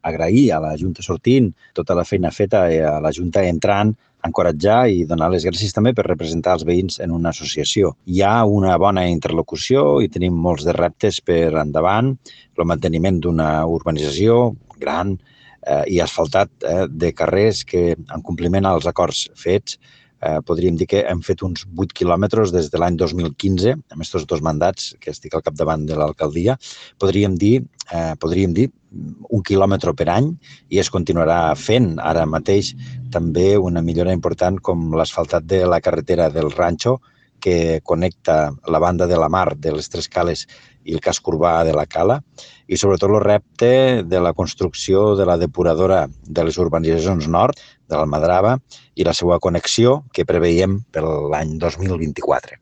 agrair a la Junta sortint tota la feina feta i a la Junta entrant, encoratjar i donar les gràcies també per representar els veïns en una associació. Hi ha una bona interlocució i tenim molts de reptes per endavant, el manteniment d'una urbanització gran i asfaltat de carrers que, en compliment als acords fets, podríem dir que hem fet uns 8 quilòmetres des de l'any 2015, amb aquests 2 mandats que estic al capdavant de l'alcaldia. Podríem dir 1 quilòmetre per any i es continuarà fent. Ara mateix també una millora important com l'asfaltat de la carretera del Ranxo, que connecta la banda de la mar de les Tres Cales i el casc urbà de la Cala, i sobretot el repte de la construcció de la depuradora de les urbanitzacions nord, de l'Almadrava, i la seva connexió que preveiem per l'any 2024.